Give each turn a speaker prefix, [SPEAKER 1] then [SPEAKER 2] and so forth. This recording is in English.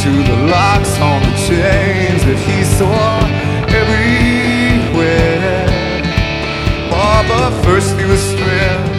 [SPEAKER 1] to the locks on the chains that he saw everywhere. Oh, but first he was stripped